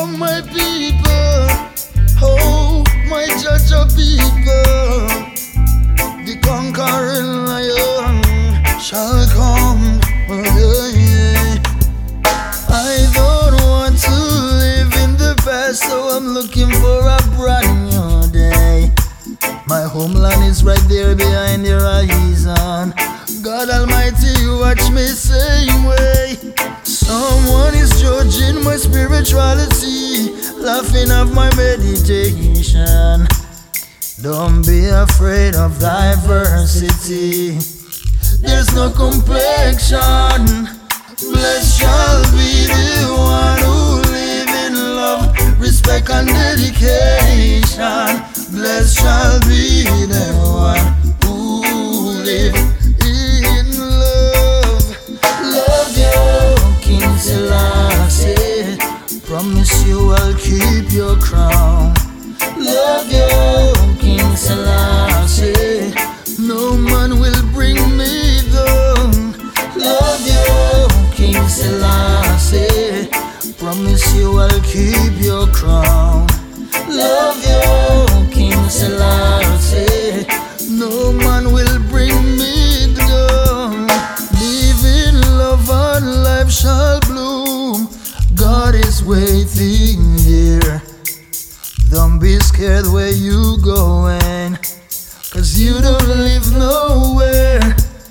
my people, oh, my judge of people, the conquering lion shall come. Oh, yeah. I don't want to live in the past, so I'm looking for a brand new day. My homeland is right there behind the horizon. God Almighty, watch me same way. Someone is judging my spirituality, laughing at my meditation. Don't be afraid of diversity. There's no complexion. Blessed shall be the one who live in love, respect and dedication. Blessed shall be the one who live in love. Love you, King Selassie. Promise you I'll keep your crown. Love you, King Selassie. No man will bring me down. Love you, King Selassie. Promise you I'll keep your crown. Love you, King Selassie. No man will bring me down. Live in love and life shall bloom. God is waiting here. Don't be scared where you going, 'cause you don't live nowhere.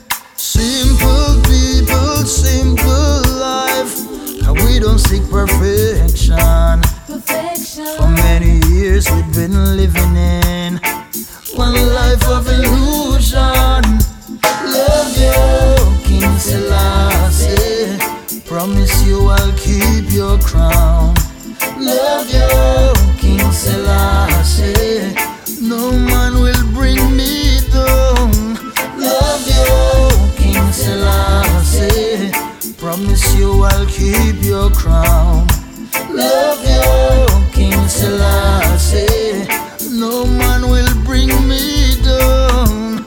Simple people, simple life, and we don't seek perfection. For many years we've been living in one life of illusion. Love you, King Selassie. Promise you I'll keep your crown. Love you, King Selassie. No man will bring me down. Love you, King Selassie. Promise you I'll keep your crown. Love you, King Selassie. No man will bring me down.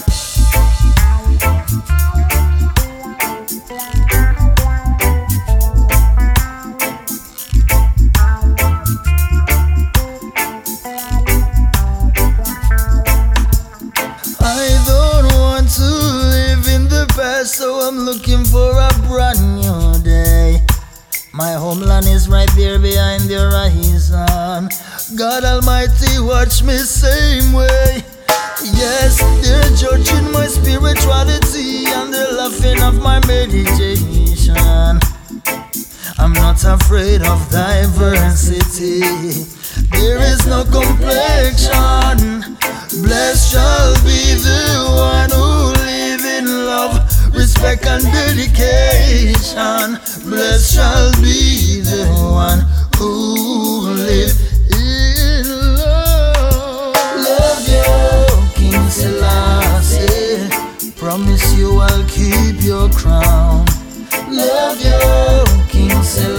I don't want to live in the past, so I'm looking for a brand new day. My homeland is right there behind the horizon. God Almighty, watch me same way. Yes, they're judging my spirituality and they're laughing at my meditation. I'm not afraid of diversity. There is no complexion. Blessed shall be the one who live in love, respect and dedication. Blessed shall be the one who live in love. Love you, King Selassie. Promise you I'll keep your crown. Love you, King Selassie.